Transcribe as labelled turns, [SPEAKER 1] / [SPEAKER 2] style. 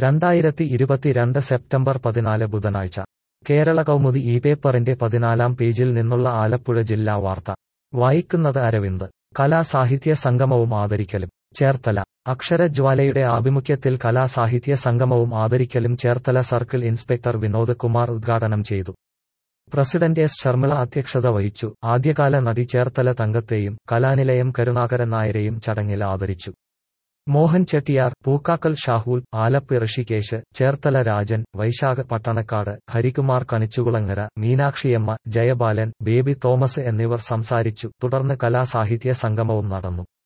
[SPEAKER 1] 2022 September 14 ബുധനാഴ്ച കേരള കൗമുദി ഈ പേപ്പറിന്റെ 14-ാം പേജിൽ നിന്നുള്ള ആലപ്പുഴ ജില്ലാ വാർത്ത വായിക്കുന്നത് അരവിന്ദ്. കലാസാഹിത്യ സംഗമവും ആദരിക്കലും ചേർത്തല. അക്ഷരജ്വാലയുടെ ആഭിമുഖ്യത്തിൽ കലാസാഹിത്യ സംഗമവും ആദരിക്കലും ചേർത്തല സർക്കിൾ ഇൻസ്പെക്ടർ വിനോദ് കുമാർ ഉദ്ഘാടനം ചെയ്തു. പ്രസിഡന്റ് എസ് ശർമിള അധ്യക്ഷത വഹിച്ചു. ആദ്യകാല നടി ചേർത്തല തങ്കത്തെയും കലാനിലയം കരുണാകരൻ നായരെയും ചടങ്ങിൽ ആദരിച്ചു. മോഹൻ ചെട്ടിയാർ, പൂക്കാക്കൽ ഷാഹൂൽ, ആലപ്പി ഋഷികേശ്, ചേർത്തല രാജൻ, വൈശാഖ് പട്ടണക്കാട്, ഹരികുമാർ കണിച്ചുകുളങ്ങര, മീനാക്ഷിയമ്മ, ജയബാലൻ, ബേബി തോമസ് എന്നിവർ സംസാരിച്ചു. തുടർന്ന് കലാസാഹിത്യ സംഗമവും നടന്നു.